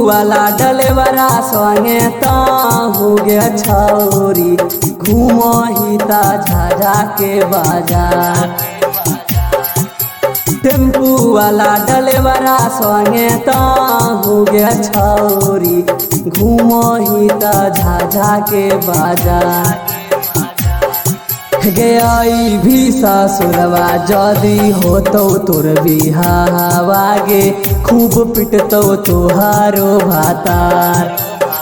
वाला डलेवरा संगे ता हो गया छौरी घूमही ता झाझा के बाजार। टेम्पू वाला डलेवरा संगे ता हो गया छौरी घूमही ता झाझा के बाजार। गई भी ससुरवा जदी होतो तोर बिहावागे खूब पिटतो तोहारो भातार।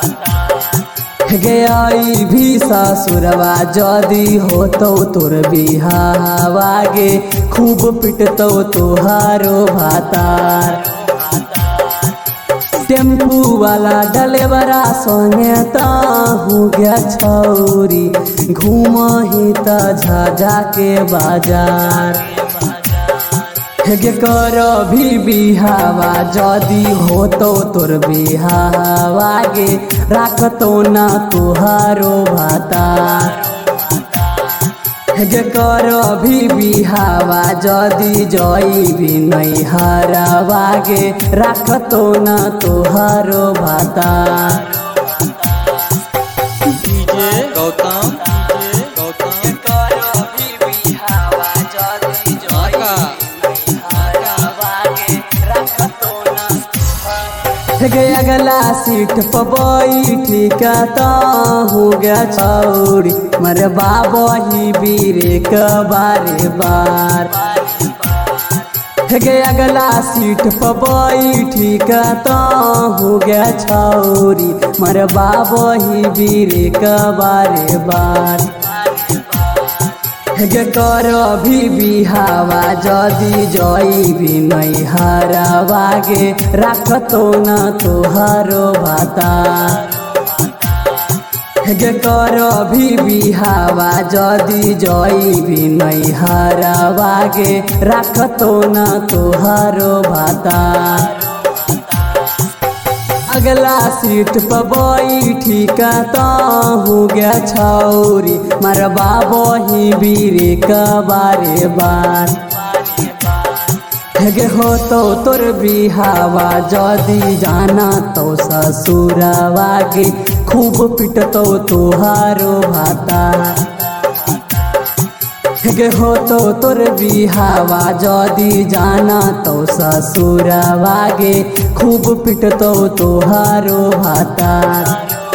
गई भी ससुरवा जदी होतो तोर बिहावागे खूब पिटतो तोहारो भातार। टेम्पू वाला डलेवरा संगे ता हो गया छौरी घूमही ता झाझा के बाजार। गे कर भी बिहावा जदी होतो तोर बिहावागे राखतो ना तोहारो भातार। गे कर भी बिहावा जदी जई भी नैहरवागे राखतो ना तोहारो भातार। डीजे गौतम गे अगला सीट पर बैठी का ता हो गया छौरी मर बाबही बीरे का बारे बार। गे अगला सीट पर बैठी का ता हो गया छौरी मर बाबही बीरे का बारे बार। गे कर भी बिहावा जदी जई भी नैहरवागे राखतो ना तोहारो भातार। गे कर भी बिहावा जदी जई भी नैहरवागे राखतो ना तोहारो भातार। अगला सीट पर बैठी का ता हो गया छौरी मर बाबही बीरे का बारे बार। गे होतो तोर बिहावा जदी जाना तो ससुरवागे खूब पिटतो तोहारो भातार। गे होतो तोर बिहावा जदी जाना तो ससुरवागे खूब पिटतो तोहारो भातार।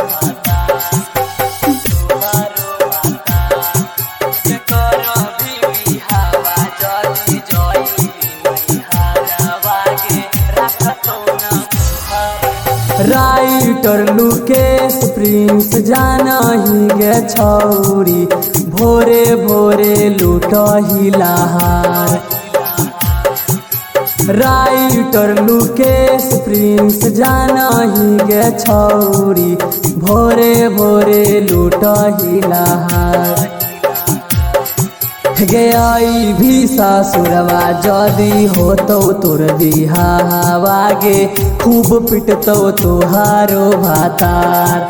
राइटर लुकेश प्रिंस जाना ही गे छौरी भोरे भोरे लूटही लहार। राइटर लुकेश प्रिंस जाना ही गे छौरी भोरे भोरे लूटही लहार। गई भी ससुरवा जदी होतो तोर बिहावागे खूब पिटतो तोहारो भातार।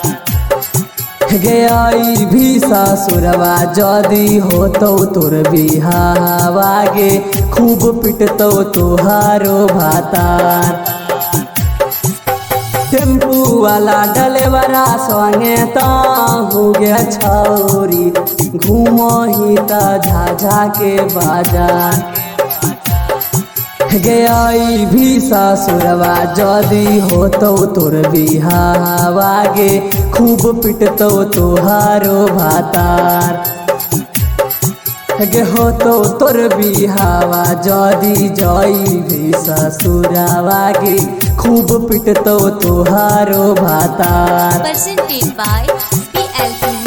गई भी ससुरवा जदी होतो तोर बिहावागे खूब पिटतो तोहारो भातार। टेम्पू वाला डलेवरा संगे ता हो गया छौरी घूमही ता झाझा के बाजार। गई भी ससुरवा जदी होतो तोर बिहावागे खूब पिटतो तोहारो भातार। गे होतो तोर बिहावा जदी जई भी ससुरवागे खूब पिटतो तोहारो भातार। Presented by PLC